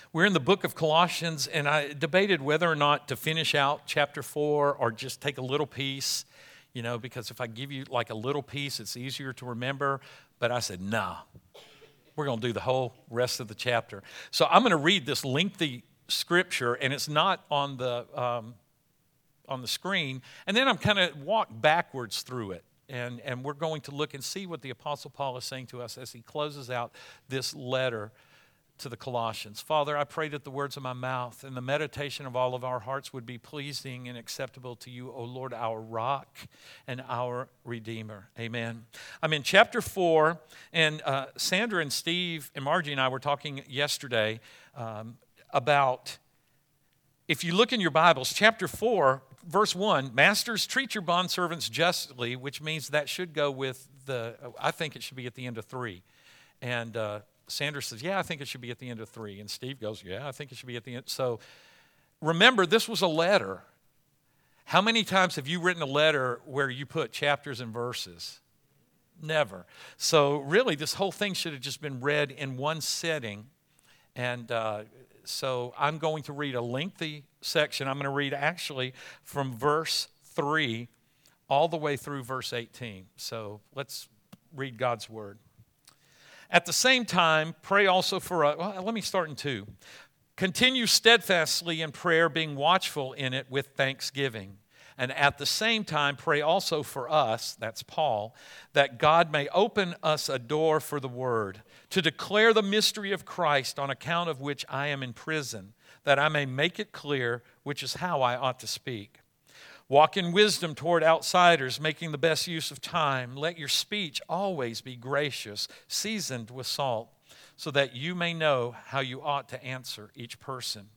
We're in the book of Colossians, and I debated whether or not to finish out chapter 4 or just take a little piece, because if I give you like a little piece, it's easier to remember. But I said, nah, we're going to do the whole rest of the chapter. So I'm going to read this lengthy scripture, and it's not on the screen. And then I'm kind of walk backwards through it. And we're going to look and see what the Apostle Paul is saying to us as he closes out this letter to the Colossians. Father, I pray that the words of my mouth and the meditation of all of our hearts would be pleasing and acceptable to you, O Lord, our rock and our Redeemer. Amen. I'm in chapter 4, and Sandra and Steve and Margie and I were talking yesterday about, if you look in your Bibles, chapter 4, verse 1, Masters, treat your bondservants justly, which means that should go with I think it should be at the end of 3. And Sandra says, yeah, I think it should be at the end of 3. And Steve goes, yeah, I think it should be at the end. So remember, this was a letter. How many times have you written a letter where you put chapters and verses? Never. So really, this whole thing should have just been read in one setting. And so I'm going to read a lengthy section. I'm going to read actually from verse 3 all the way through verse 18. So let's read God's word. At the same time, pray also for us. Well, let me start in 2. Continue steadfastly in prayer, being watchful in it with thanksgiving. And at the same time, pray also for us, that's Paul, that God may open us a door for the word, to declare the mystery of Christ, on account of which I am in prison, that I may make it clear, which is how I ought to speak. Walk in wisdom toward outsiders, making the best use of time. Let your speech always be gracious, seasoned with salt, so that you may know how you ought to answer each person.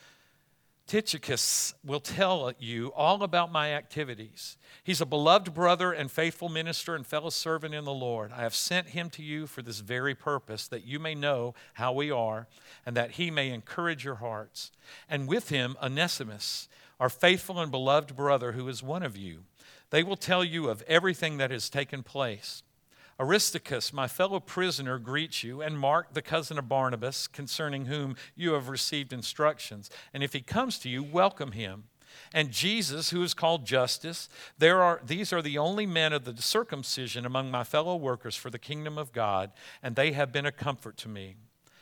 Tychicus will tell you all about my activities. He's a beloved brother and faithful minister and fellow servant in the Lord. I have sent him to you for this very purpose, that you may know how we are, and that he may encourage your hearts. And with him, Onesimus, our faithful and beloved brother, who is one of you. They will tell you of everything that has taken place. Aristarchus, my fellow prisoner, greets you, and Mark, the cousin of Barnabas, concerning whom you have received instructions. And if he comes to you, welcome him. And Jesus, who is called Justus, these are the only men of the circumcision among my fellow workers for the kingdom of God, and they have been a comfort to me.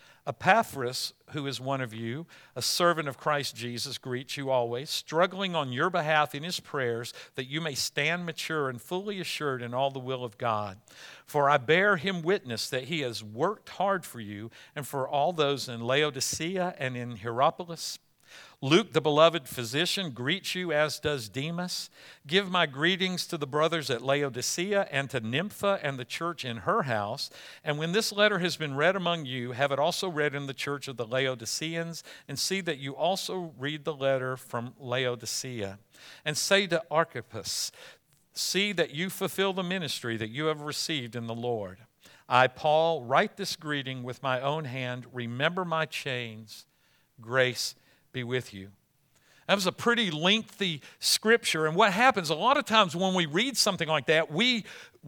Epaphras, who is one of you, a servant of Christ Jesus, greets you always, struggling on your behalf in his prayers, that you may stand mature and fully assured in all the will of God. For I bear him witness that he has worked hard for you and for all those in Laodicea and in Hierapolis. Luke, the beloved physician, greets you, as does Demas. Give my greetings to the brothers at Laodicea and to Nympha and the church in her house. And when this letter has been read among you, have it also read in the church of the Laodiceans, and see that you also read the letter from Laodicea. And say to Archippus, see that you fulfill the ministry that you have received in the Lord. I, Paul, write this greeting with my own hand. Remember my chains. Grace be with you. That was a pretty lengthy scripture. And what happens a lot of times when we read something like that, we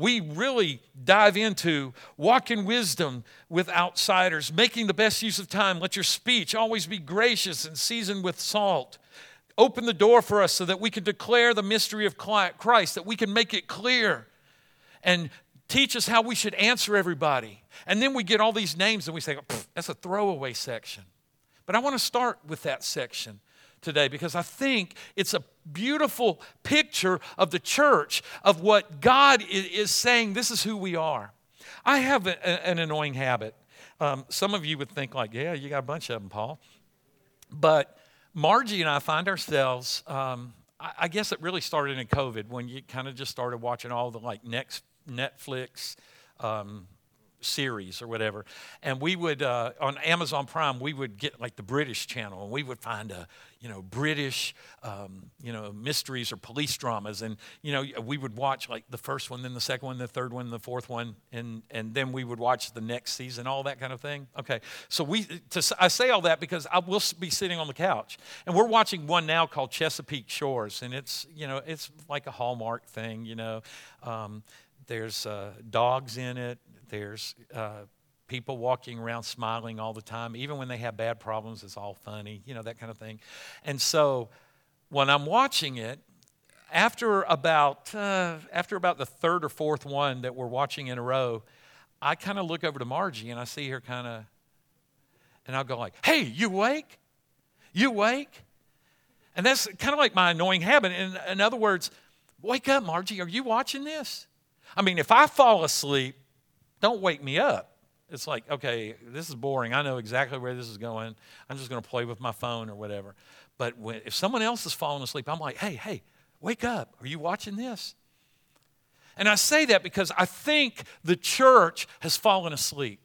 really dive into walk in wisdom with outsiders, making the best use of time. Let your speech always be gracious and seasoned with salt. Open the door for us so that we can declare the mystery of Christ, that we can make it clear, and teach us how we should answer everybody. And then we get all these names and we say, that's a throwaway section. But I want to start with that section today because I think it's a beautiful picture of the church, of what God is saying, this is who we are. I have an annoying habit. Some of you would think like, yeah, you got a bunch of them, Paul. But Margie and I find ourselves, I guess it really started in COVID when you kind of just started watching all the like Netflix series or whatever, and we would on Amazon Prime we would get like the British channel, and we would find British mysteries or police dramas, and we would watch like the first one, then the second one, the third one, the fourth one, and then we would watch the next season, all that kind of thing. Okay, so I say all that because I will be sitting on the couch, and we're watching one now called Chesapeake Shores, and it's like a Hallmark thing, There's dogs in it. There's people walking around smiling all the time. Even when they have bad problems, it's all funny, that kind of thing. And so when I'm watching it, after about the third or fourth one that we're watching in a row, I kind of look over to Margie and I see her and I'll go like, "Hey, you awake? You awake?" And that's kind of like my annoying habit. In other words, wake up, Margie. Are you watching this? I mean, if I fall asleep, don't wake me up. It's like, okay, this is boring. I know exactly where this is going. I'm just going to play with my phone or whatever. But if someone else is falling asleep, I'm like, hey, wake up. Are you watching this? And I say that because I think the church has fallen asleep.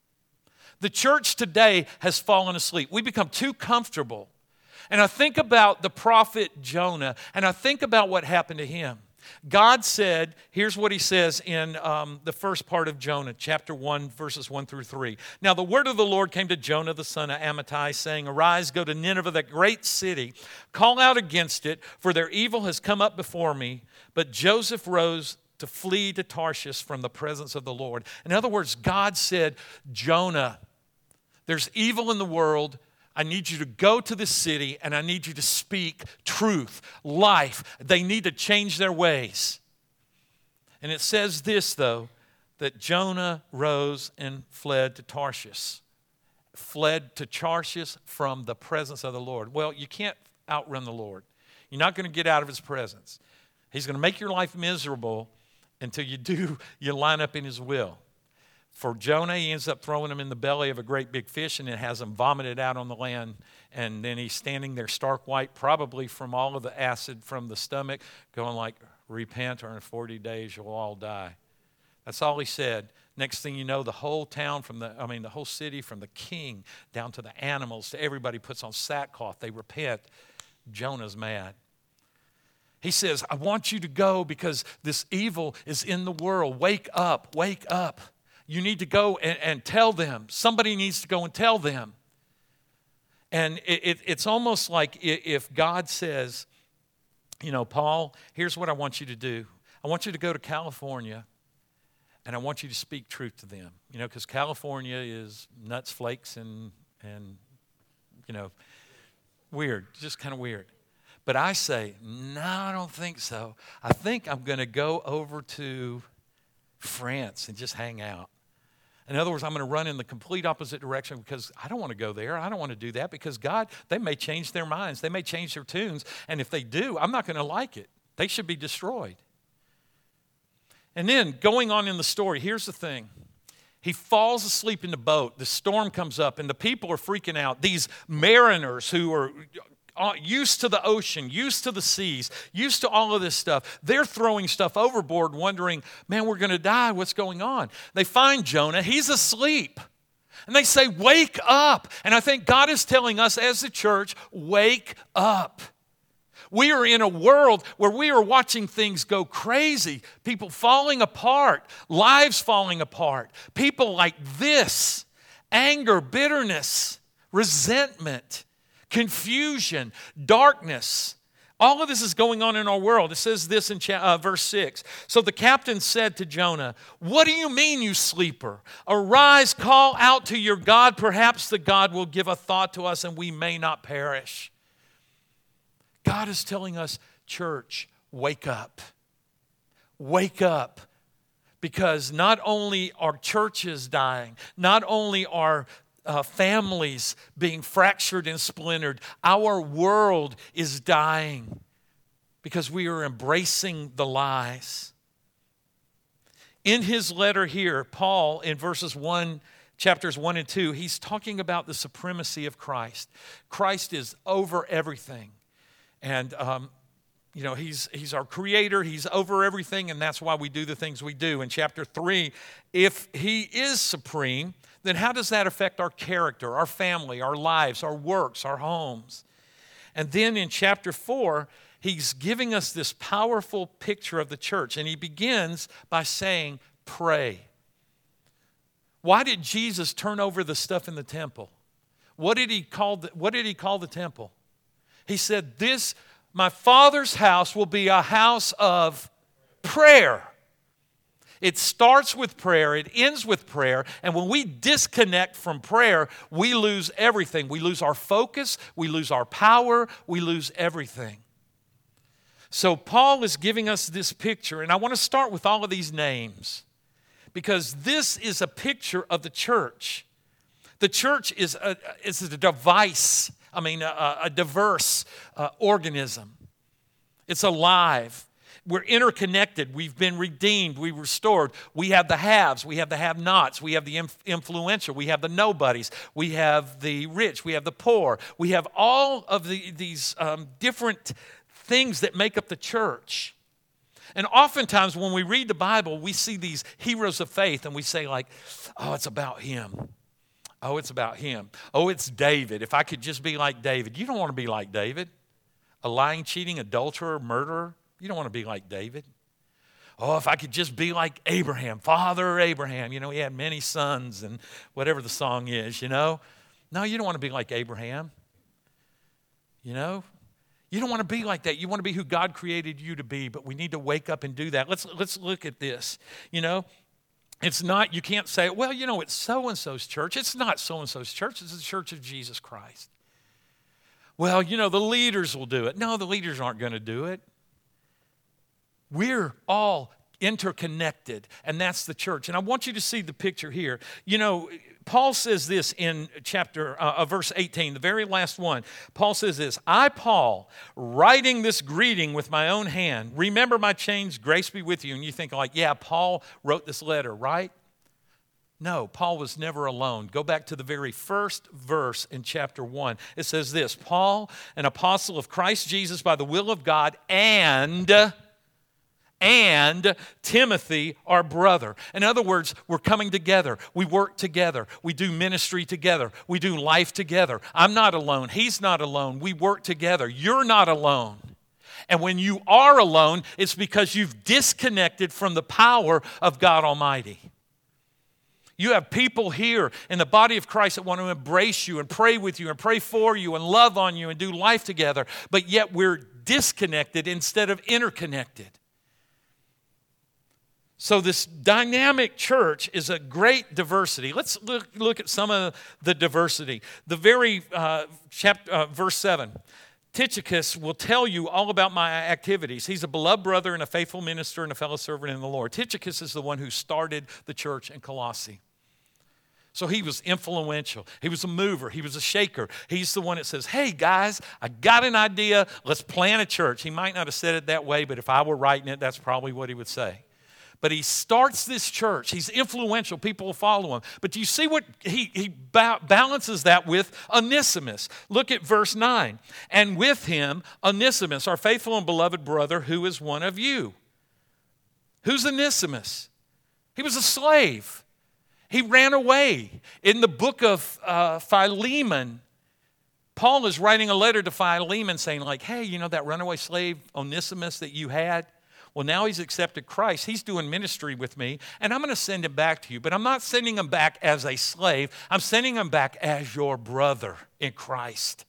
The church today has fallen asleep. We become too comfortable. And I think about the prophet Jonah, and I think about what happened to him. God said, here's what he says in the first part of Jonah, chapter 1, verses 1 through 3. Now the word of the Lord came to Jonah, the son of Amittai, saying, "Arise, go to Nineveh, that great city. Call out against it, for their evil has come up before me." But Joseph rose to flee to Tarshish from the presence of the Lord. In other words, God said, "Jonah, there's evil in the world. I need you to go to the city and I need you to speak truth, life. They need to change their ways." And it says this, though, that Jonah rose and fled to Tarshish. Fled to Tarshish from the presence of the Lord. Well, you can't outrun the Lord. You're not going to get out of his presence. He's going to make your life miserable until you line up in his will. For Jonah, he ends up throwing him in the belly of a great big fish and it has him vomited out on the land. And then he's standing there stark white, probably from all of the acid from the stomach, going like, "Repent, or in 40 days you'll all die." That's all he said. Next thing you know, the whole town, the whole city, from the king down to the animals, to everybody puts on sackcloth. They repent. Jonah's mad. He says, "I want you to go because this evil is in the world. Wake up, wake up. You need to go and tell them. Somebody needs to go and tell them." And it's almost like if God says, "Paul, here's what I want you to do. I want you to go to California and I want you to speak truth to them." Because California is nuts, flakes, and weird, just kind of weird. But I say, no, I don't think so. I think I'm going to go over to France and just hang out. In other words, I'm going to run in the complete opposite direction because I don't want to go there. I don't want to do that because God, they may change their minds. They may change their tunes. And if they do, I'm not going to like it. They should be destroyed. And then going on in the story, here's the thing. He falls asleep in the boat. The storm comes up and the people are freaking out. These mariners who are used to the ocean, used to the seas, used to all of this stuff. They're throwing stuff overboard wondering, man, we're going to die. What's going on? They find Jonah. He's asleep. And they say, "Wake up." And I think God is telling us as the church, wake up. We are in a world where we are watching things go crazy. People falling apart, lives falling apart. People like this, anger, bitterness, resentment, confusion, darkness. All of this is going on in our world. It says this in verse 6. "So the captain said to Jonah, 'What do you mean, you sleeper? Arise, call out to your God. Perhaps the God will give a thought to us and we may not perish.'" God is telling us, church, wake up. Wake up. Because not only are churches dying, not only are families being fractured and splintered, our world is dying because we are embracing the lies. In his letter here, Paul, in chapters 1 and 2, he's talking about the supremacy of Christ. Christ is over everything. And he's our creator. He's over everything, and that's why we do the things we do. In chapter 3, if he is supreme, then how does that affect our character, our family, our lives, our works, our homes? And then in chapter 4, he's giving us this powerful picture of the church, and he begins by saying, pray. Why did Jesus turn over the stuff in the temple? What did he call the temple? He said, my Father's house will be a house of prayer. It starts with prayer, it ends with prayer, and when we disconnect from prayer, we lose everything. We lose our focus, we lose our power, we lose everything. So Paul is giving us this picture, and I want to start with all of these names because this is a picture of the church. The church is a device, a diverse organism. It's alive. We're interconnected. We've been redeemed. We're restored. We have the haves. We have the have-nots. We have the influential. We have the nobodies. We have the rich. We have the poor. We have all of these different things that make up the church. And oftentimes when we read the Bible, we see these heroes of faith and we say like, oh, it's about him. Oh, it's about him. Oh, it's David. If I could just be like David. You don't want to be like David. A lying, cheating, adulterer, murderer. You don't want to be like David. Oh, if I could just be like Abraham, Father Abraham. You know, he had many sons and whatever the song is, you know. No, you don't want to be like Abraham. You know, you don't want to be like that. You want to be who God created you to be, but we need to wake up and do that. Let's look at this. You know, it's not, you can't say, well, you know, it's so-and-so's church. It's not so-and-so's church. It's the church of Jesus Christ. Well, you know, the leaders will do it. No, the leaders aren't going to do it. We're all interconnected, and that's the church. And I want you to see the picture here. You know, Paul says this in verse 18, the very last one. Paul says this, I, Paul, writing this greeting with my own hand, remember my chains, grace be with you. And you think like, yeah, Paul wrote this letter, right? No, Paul was never alone. Go back to the very first verse in chapter 1. It says this, Paul, an apostle of Christ Jesus by the will of God, and Timothy, our brother. In other words, we're coming together. We work together. We do ministry together. We do life together. I'm not alone. He's not alone. We work together. You're not alone. And when you are alone, it's because you've disconnected from the power of God Almighty. You have people here in the body of Christ that want to embrace you and pray with you and pray for you and love on you and do life together, but yet we're disconnected instead of interconnected. So this dynamic church is a great diversity. Let's look at some of the diversity. The very verse 7. Tychicus will tell you all about my activities. He's a beloved brother and a faithful minister and a fellow servant in the Lord. Tychicus is the one who started the church in Colossae. So he was influential. He was a mover. He was a shaker. He's the one that says, hey, guys, I got an idea. Let's plant a church. He might not have said it that way, but if I were writing it, that's probably what he would say. But he starts this church. He's influential. People will follow him. But do you see what he balances that with? Onesimus. Look at verse 9. And with him, Onesimus, our faithful and beloved brother, who is one of you. Who's Onesimus? He was a slave. He ran away. In the book of Philemon, Paul is writing a letter to Philemon saying like, hey, you know that runaway slave Onesimus that you had? Well, now he's accepted Christ. He's doing ministry with me, and I'm going to send him back to you. But I'm not sending him back as a slave. I'm sending him back as your brother in Christ.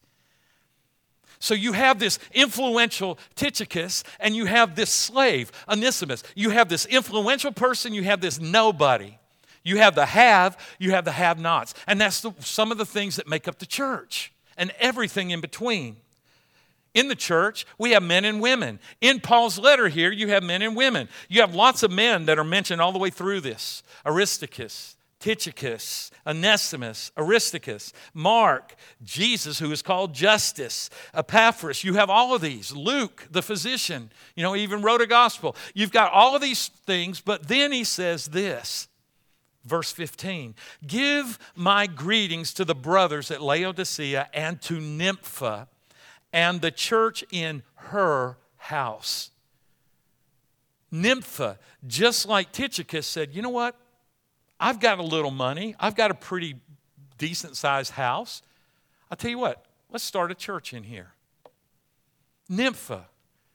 So you have this influential Tychicus, and you have this slave, Onesimus. You have this influential person, you have this nobody. You have the have-nots. And that's some of the things that make up the church and everything in between. In the church, we have men and women. In Paul's letter here, you have men and women. You have lots of men that are mentioned all the way through this. Aristarchus, Tychicus, Onesimus, Aristarchus, Mark, Jesus, who is called Justus, Epaphras. You have all of these. Luke, the physician, he even wrote a gospel. You've got all of these things, but then he says this. Verse 15, give my greetings to the brothers at Laodicea and to Nympha, and the church in her house. Nympha, just like Tychicus, said, you know what? I've got a little money. I've got a pretty decent-sized house. I'll tell you what, let's start a church in here. Nympha.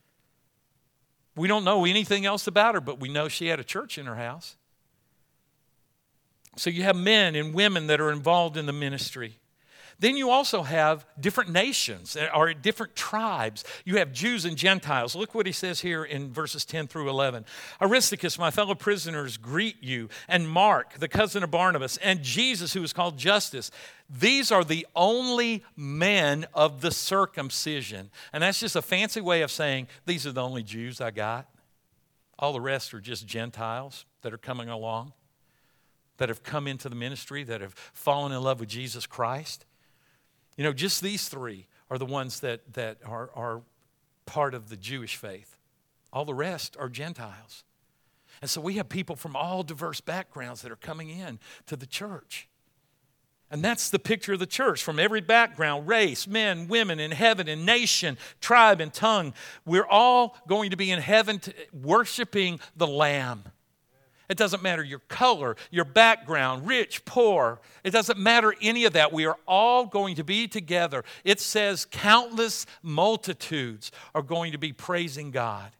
We don't know anything else about her, but we know she had a church in her house. So you have men and women that are involved in the ministry. Then you also have different nations or different tribes. You have Jews and Gentiles. Look what he says here in verses 10 through 11. Aristarchus, my fellow prisoners, greet you, and Mark, the cousin of Barnabas, and Jesus, who is called Justus. These are the only men of the circumcision. And that's just a fancy way of saying, these are the only Jews I got. All the rest are just Gentiles that are coming along, that have come into the ministry, that have fallen in love with Jesus Christ. You know, just these three are the ones that are part of the Jewish faith. All the rest are Gentiles. And so we have people from all diverse backgrounds that are coming in to the church. And that's the picture of the church, from every background, race, men, women, in heaven, and nation, tribe, and tongue. We're all going to be in heaven worshiping the Lamb. It doesn't matter your color, your background, rich, poor. It doesn't matter any of that. We are all going to be together. It says countless multitudes are going to be praising God,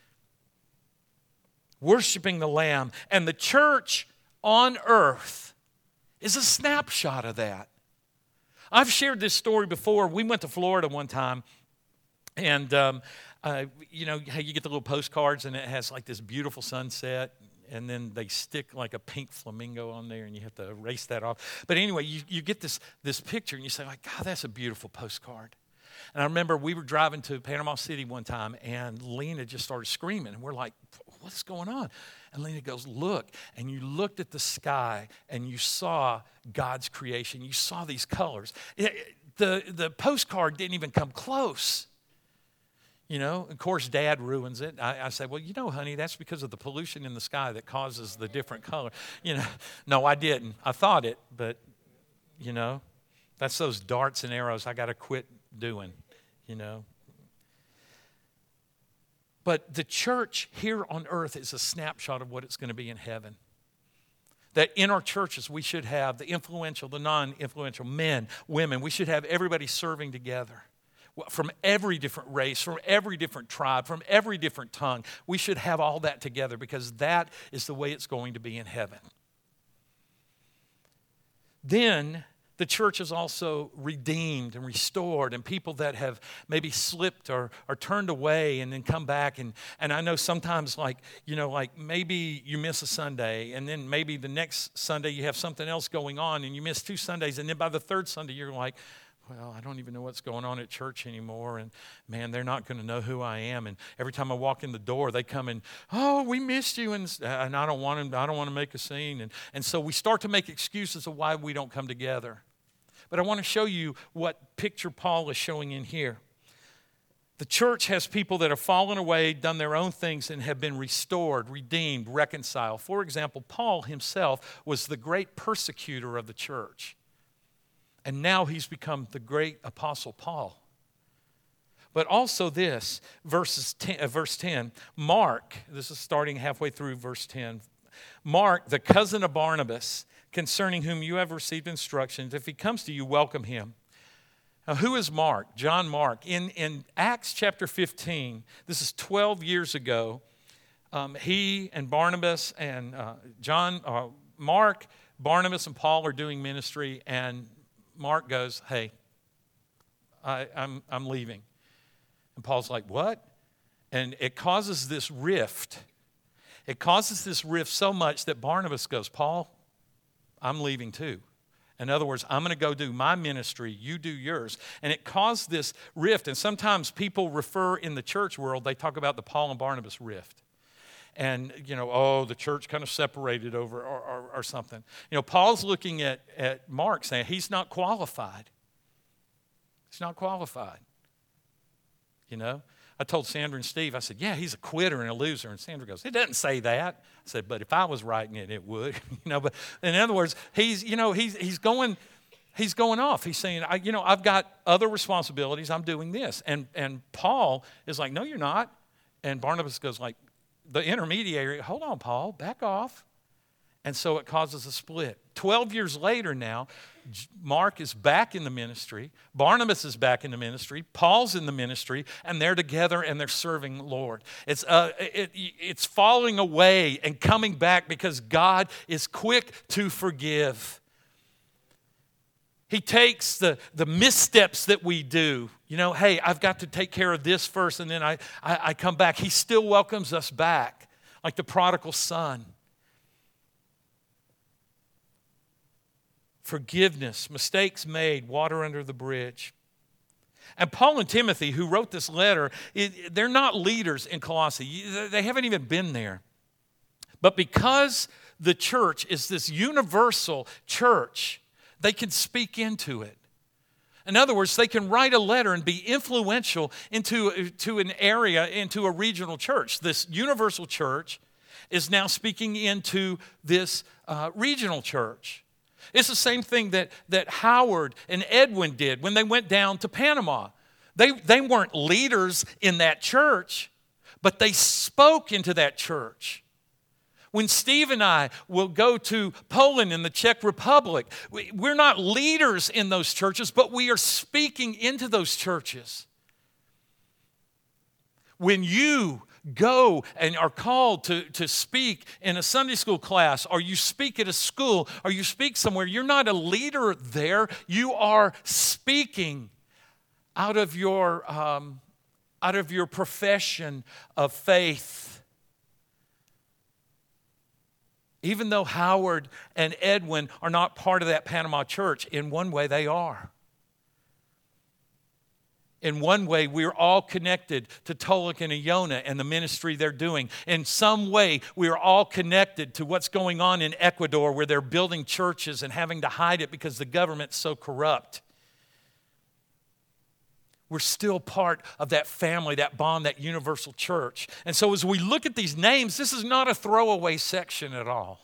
worshiping the Lamb. And the church on earth is a snapshot of that. I've shared this story before. We went to Florida one time, and you know how you get the little postcards, and it has like this beautiful sunset, and then they stick like a pink flamingo on there, and you have to erase that off. But anyway, you get this picture, and you say, like, God, that's a beautiful postcard. And I remember we were driving to Panama City one time, and Lena just started screaming. And we're like, what's going on? And Lena goes, look. And you looked at the sky, and you saw God's creation. You saw these colors. The postcard didn't even come close. You know, of course, Dad ruins it. I said, well, you know, honey, that's because of the pollution in the sky that causes the different color. You know, no, I didn't. I thought it, but, you know, that's those darts and arrows I got to quit doing, you know. But the church here on earth is a snapshot of what it's going to be in heaven. That in our churches, we should have the influential, the non-influential, men, women. We should have everybody serving together. From every different race, from every different tribe, from every different tongue. We should have all that together because that is the way it's going to be in heaven. Then the church is also redeemed and restored, and people that have maybe slipped or turned away and then come back. And I know sometimes, like, you know, like maybe you miss a Sunday, and then maybe the next Sunday you have something else going on, and you miss 2 Sundays, and then by the 3rd Sunday you're like, well, I don't even know what's going on at church anymore, and man, they're not going to know who I am. And every time I walk in the door, they come and, oh, we missed you, and I don't want to make a scene. And so we start to make excuses of why we don't come together. But I want to show you what picture Paul is showing in here. The church has people that have fallen away, done their own things, and have been restored, redeemed, reconciled. For example, Paul himself was the great persecutor of the church. And now he's become the great apostle Paul. But also this, verse 10, Mark, this is starting halfway through verse 10. Mark, the cousin of Barnabas, concerning whom you have received instructions, if he comes to you, welcome him. Now, who is Mark? John Mark. In Acts chapter 15, this is 12 years ago, he and Barnabas and Mark, Barnabas, and Paul are doing ministry, and Mark goes, hey, I'm leaving. And Paul's like, what? And it causes this rift. It causes this rift so much that Barnabas goes, Paul, I'm leaving too. In other words, I'm going to go do my ministry, you do yours. And it caused this rift. And sometimes people refer in the church world, they talk about the Paul and Barnabas rift. And, you know, oh, the church kind of separated over or something. You know, Paul's looking at Mark saying he's not qualified. He's not qualified. You know, I told Sandra and Steve, I said, yeah, he's a quitter and a loser. And Sandra goes, it doesn't say that. I said, but if I was writing it, it would. You know, but in other words, he's going off. He's saying, I've got other responsibilities. I'm doing this. And Paul is like, no, you're not. And Barnabas goes like, the intermediary, hold on, Paul, back off. And so it causes a split. 12 years later now, Mark is back in the ministry. Barnabas is back in the ministry. Paul's in the ministry, and they're together and they're serving the Lord. It's falling away and coming back because God is quick to forgive. He takes the missteps that we do. You know, hey, I've got to take care of this first, and then I come back. He still welcomes us back, like the prodigal son. Forgiveness, mistakes made, water under the bridge. And Paul and Timothy, who wrote this letter, they're not leaders in Colossae. They haven't even been there. But because the church is this universal church, they can speak into it. In other words, they can write a letter and be influential into an area, into a regional church. This universal church is now speaking into this regional church. It's the same thing that Howard and Edwin did when they went down to Panama. They weren't leaders in that church, but they spoke into that church. When Steve and I will go to Poland and the Czech Republic, we're not leaders in those churches, but we are speaking into those churches. When you go and are called to speak in a Sunday school class, or you speak at a school, or you speak somewhere, you're not a leader there. You are speaking out of your profession of faith. Even though Howard and Edwin are not part of that Panama church, in one way they are. In one way, we're all connected to Tolek and Iona and the ministry they're doing. In some way, we're all connected to what's going on in Ecuador, where they're building churches and having to hide it because the government's so corrupt. We're still part of that family, that bond, that universal church. And so as we look at these names, this is not a throwaway section at all.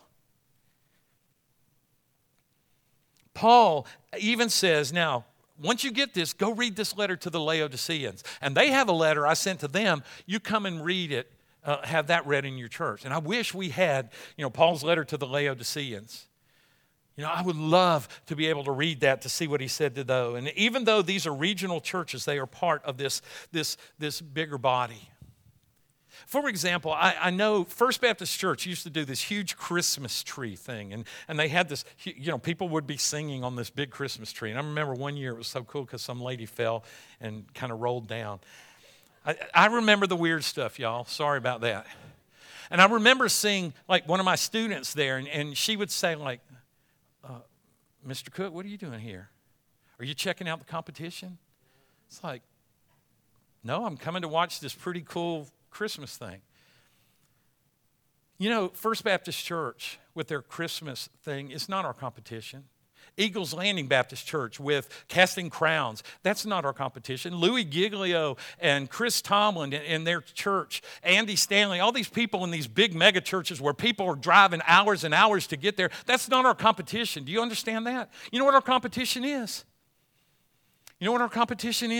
Paul even says, now, once you get this, go read this letter to the Laodiceans. And they have a letter I sent to them. You come and read it, have that read in your church. And I wish we had, Paul's letter to the Laodiceans. I would love to be able to read that to see what he said to those. And even though these are regional churches, they are part of this bigger body. For example, I know First Baptist Church used to do this huge Christmas tree thing. And they had this, people would be singing on this big Christmas tree. And I remember one year it was so cool because some lady fell and kind of rolled down. I remember the weird stuff, y'all. Sorry about that. And I remember seeing, one of my students there, and she would say, Mr. Cook, what are you doing here? Are you checking out the competition? It's like, no, I'm coming to watch this pretty cool Christmas thing. First Baptist Church with their Christmas thing is not our competition. Eagles Landing Baptist Church with Casting Crowns, that's not our competition. Louis Giglio and Chris Tomlin in their church, Andy Stanley, all these people in these big mega churches where people are driving hours and hours to get there, that's not our competition. Do you understand that? You know what our competition is? Our competition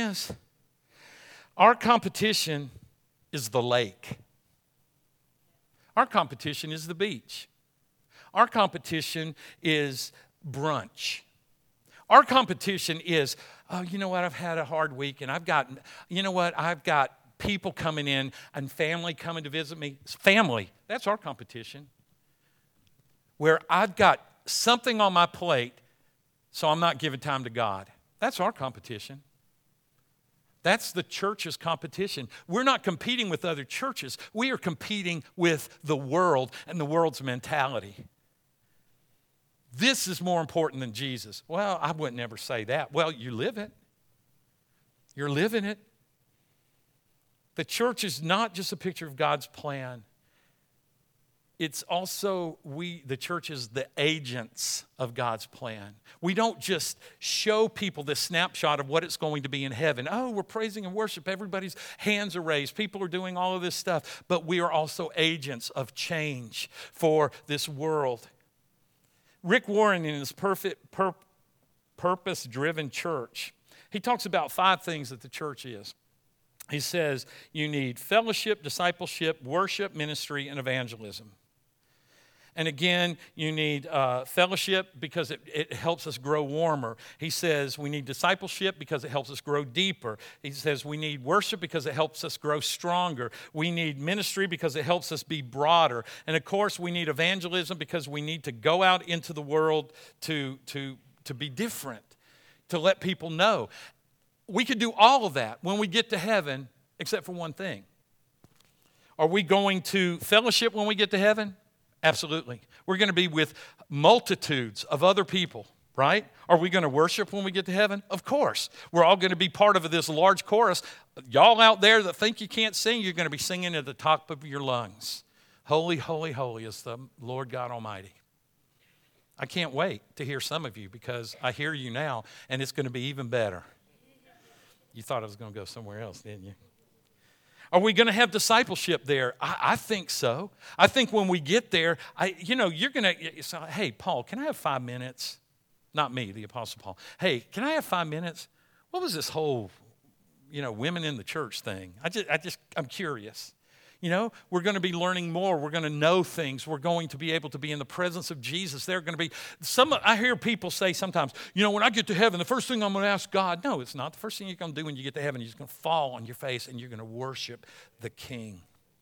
is the lake. Our competition is the beach. Our competition is brunch. Our competition is, I've had a hard week and I've got people coming in and family coming to visit me. Family, that's our competition. Where I've got something on my plate, so I'm not giving time to God. That's our competition. That's the church's competition. We're not competing with other churches. We are competing with the world and the world's mentality. This is more important than Jesus. Well, I wouldn't ever say that. Well, you live it. You're living it. The church is not just a picture of God's plan. It's also the church is the agents of God's plan. We don't just show people this snapshot of what it's going to be in heaven. Oh, we're praising and worship. Everybody's hands are raised. People are doing all of this stuff. But we are also agents of change for this world. Rick Warren, in his purpose-driven church, he talks about 5 things that the church is. He says you need fellowship, discipleship, worship, ministry, and evangelism. And again, you need fellowship because it helps us grow warmer. He says we need discipleship because it helps us grow deeper. He says we need worship because it helps us grow stronger. We need ministry because it helps us be broader. And of course, we need evangelism because we need to go out into the world to be different. to let people know. We could do all of that when we get to heaven, except for one thing. Are we going to fellowship when we get to heaven? Absolutely. We're going to be with multitudes of other people, right? Are we going to worship when we get to heaven? Of course. We're all going to be part of this large chorus. Y'all out there that think you can't sing, you're going to be singing at the top of your lungs. Holy, holy, holy is the Lord God Almighty. I can't wait to hear some of you because I hear you now, and it's going to be even better. You thought I was going to go somewhere else, didn't you? Are we going to have discipleship there? I think so. I think when we get there, you're going to say, hey, Paul, can I have 5 minutes? Not me, the Apostle Paul. Hey, can I have 5 minutes? What was this whole, women in the church thing? I'm curious. We're going to be learning more. We're going to know things. We're going to be able to be in the presence of Jesus. There are going to be I hear people say sometimes, when I get to heaven, the first thing I'm going to ask God. No, it's not. The first thing you're going to do when you get to heaven, you're just going to fall on your face and you're going to worship the King.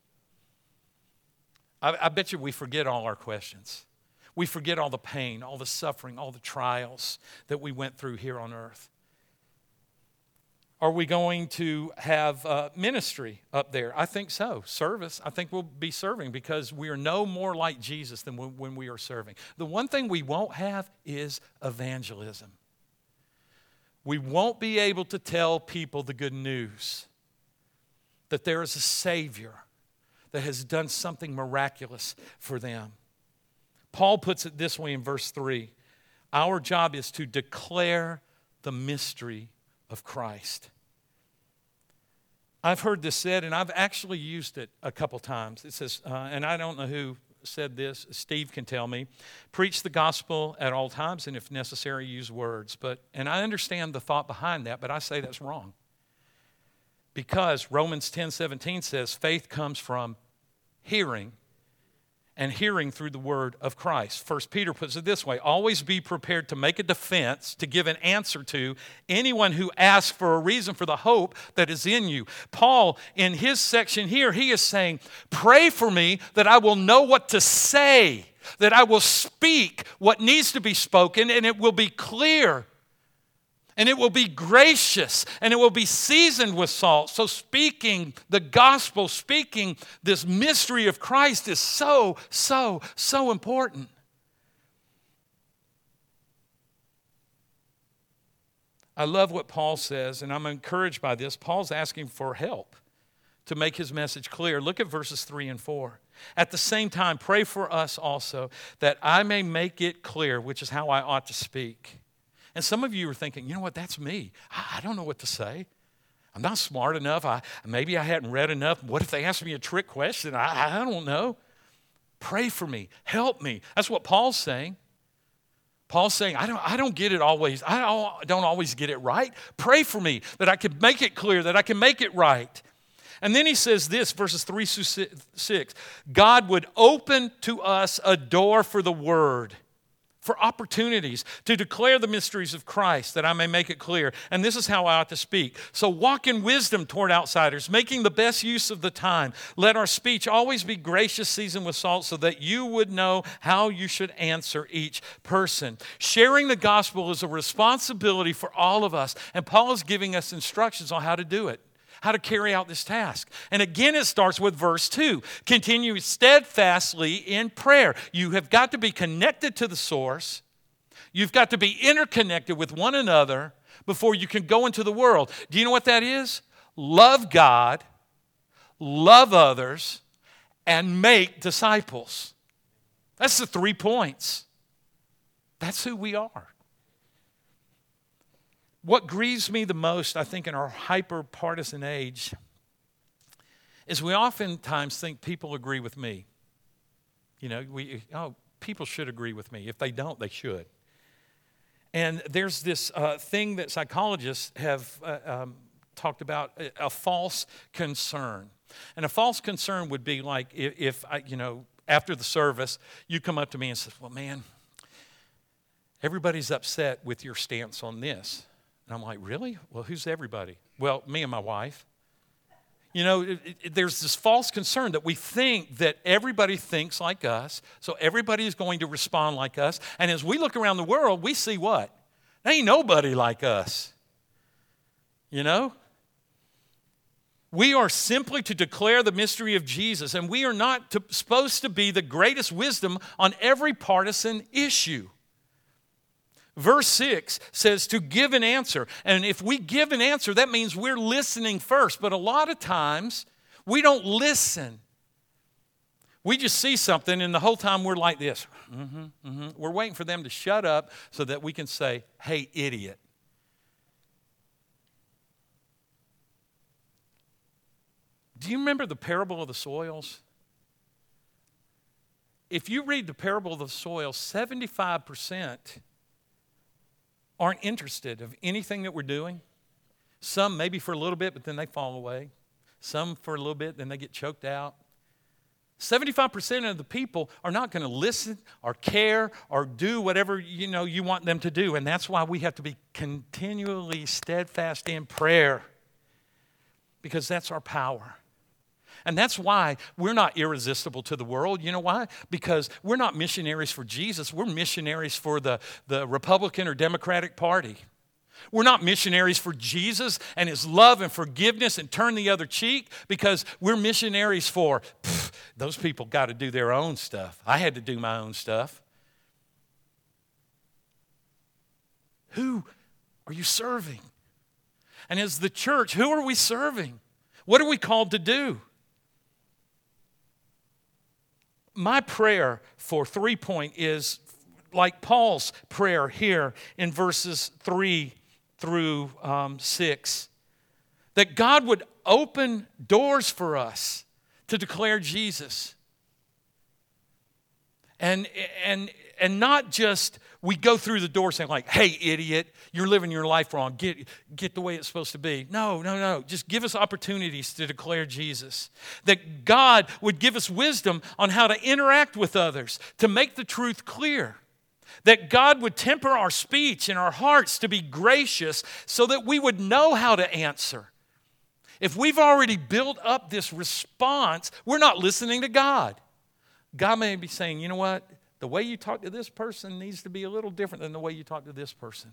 I bet you we forget all our questions. We forget all the pain, all the suffering, all the trials that we went through here on earth. Are we going to have ministry up there? I think so. Service. I think we'll be serving because we are no more like Jesus than when we are serving. The one thing we won't have is evangelism. We won't be able to tell people the good news that there is a Savior that has done something miraculous for them. Paul puts it this way in verse 3. Our job is to declare the mystery of Christ. I've heard this said, and I've actually used it a couple times. It says, and I don't know who said this, Steve can tell me, preach the gospel at all times, and if necessary, use words. And I understand the thought behind that, but I say that's wrong. Because Romans 10:17 says, faith comes from hearing, and hearing through the word of Christ. 1 Peter puts it this way, always be prepared to make a defense, to give an answer to anyone who asks for a reason for the hope that is in you. Paul, in his section here, he is saying, pray for me that I will know what to say, that I will speak what needs to be spoken, and it will be clear. And it will be gracious, and it will be seasoned with salt. So speaking the gospel, speaking this mystery of Christ is so, so, so important. I love what Paul says, and I'm encouraged by this. Paul's asking for help to make his message clear. Look at verses 3 and 4. At the same time, pray for us also, that I may make it clear, which is how I ought to speak. And some of you are thinking, you know what, that's me. I don't know what to say. I'm not smart enough. Maybe I hadn't read enough. What if they ask me a trick question? I don't know. Pray for me. Help me. That's what Paul's saying. Paul's saying, I don't get it always. I don't always get it right. Pray for me that I can make it clear, that I can make it right. And then he says this, verses 3 through 6. God would open to us a door for the word, for opportunities to declare the mysteries of Christ, that I may make it clear. And this is how I ought to speak. So walk in wisdom toward outsiders, making the best use of the time. Let our speech always be gracious, seasoned with salt, so that you would know how you should answer each person. Sharing the gospel is a responsibility for all of us. And Paul is giving us instructions on how to do it, how to carry out this task. And again, it starts with verse 2. Continue steadfastly in prayer. You have got to be connected to the source. You've got to be interconnected with one another before you can go into the world. Do you know what that is? Love God, love others, and make disciples. That's the 3 points. That's who we are. What grieves me the most, I think, in our hyper-partisan age is we oftentimes think people agree with me. People should agree with me. If they don't, they should. And there's this thing that psychologists have talked about, a false concern. And a false concern would be like if after the service, you come up to me and say, well, man, everybody's upset with your stance on this. And I'm like, really? Well, who's everybody? Well, me and my wife. There's this false concern that we think that everybody thinks like us, so everybody is going to respond like us. And as we look around the world, we see what? Ain't nobody like us. You know? We are simply to declare the mystery of Jesus, and we are not supposed to be the greatest wisdom on every partisan issue. Verse 6 says to give an answer. And if we give an answer, that means we're listening first. But a lot of times, we don't listen. We just see something, and the whole time we're like this. We're waiting for them to shut up so that we can say, hey, idiot. Do you remember the parable of the soils? If you read the parable of the soils, 75% aren't interested of anything that we're doing. Some maybe for a little bit, but then they fall away. Some for a little bit, then they get choked out. 75% of the people are not going to listen or care or do whatever you want them to do. And that's why we have to be continually steadfast in prayer, because that's our power. And that's why we're not irresistible to the world. You know why? Because we're not missionaries for Jesus. We're missionaries for the Republican or Democratic Party. We're not missionaries for Jesus and his love and forgiveness and turn the other cheek, because we're missionaries for, those people got to do their own stuff. I had to do my own stuff. Who are you serving? And as the church, who are we serving? What are we called to do? My prayer for 3 Point is like Paul's prayer here in verses 3 through 6. That God would open doors for us to declare Jesus. And not just we go through the door saying like, hey, idiot, you're living your life wrong. Get the way it's supposed to be. No. Just give us opportunities to declare Jesus. That God would give us wisdom on how to interact with others, to make the truth clear. That God would temper our speech and our hearts to be gracious so that we would know how to answer. If we've already built up this response, we're not listening to God. God may be saying, you know what? The way you talk to this person needs to be a little different than the way you talk to this person.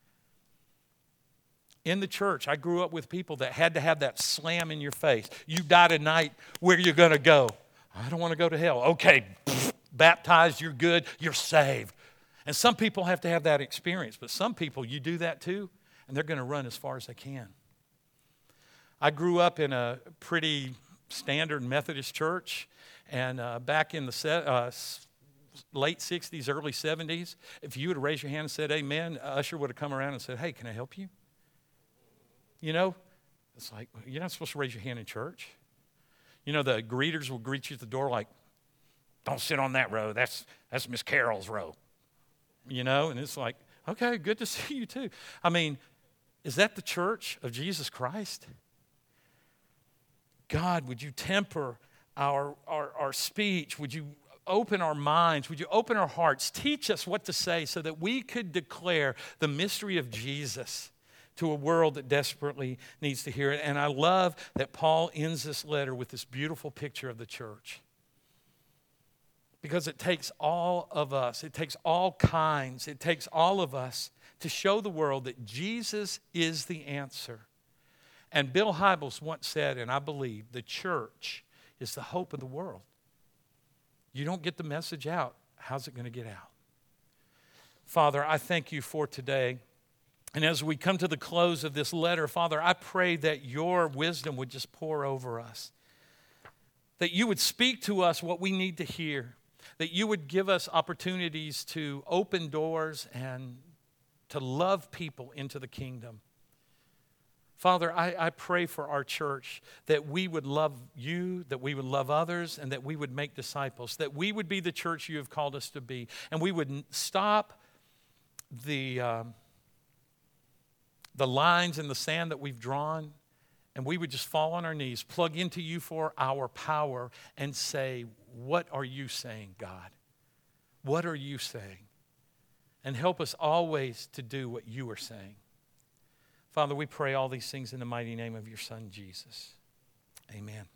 In the church, I grew up with people that had to have that slam in your face. You die tonight, where are you going to go? I don't want to go to hell. Okay, baptized, you're good, you're saved. And some people have to have that experience, but some people, you do that too, and they're going to run as far as they can. I grew up in a pretty standard Methodist church, and back in the late 60s, early 70s, if you would have raised your hand and said amen, usher would have come around and said, hey, can I help you? You know, it's like, you're not supposed to raise your hand in church. You know, the greeters will greet you at the door like, don't sit on that row. That's Miss Carol's row. You know, and it's like, okay, good to see you too. I mean, is that the church of Jesus Christ? God, would you temper our speech? Would you open our minds? Would you open our hearts? Teach us what to say so that we could declare the mystery of Jesus to a world that desperately needs to hear it. And I love that Paul ends this letter with this beautiful picture of the church. Because it takes all of us, it takes all kinds, it takes all of us to show the world that Jesus is the answer. And Bill Hybels once said, and I believe, the church is the hope of the world. You don't get the message out, how's it going to get out? Father, I thank you for today. And as we come to the close of this letter, Father, I pray that your wisdom would just pour over us. That you would speak to us what we need to hear. That you would give us opportunities to open doors and to love people into the kingdom. Father, I pray for our church that we would love you, that we would love others, and that we would make disciples, that we would be the church you have called us to be, and we would stop the lines in the sand that we've drawn, and we would just fall on our knees, plug into you for our power, and say, what are you saying, God? What are you saying? And help us always to do what you are saying. Father, we pray all these things in the mighty name of your Son, Jesus. Amen.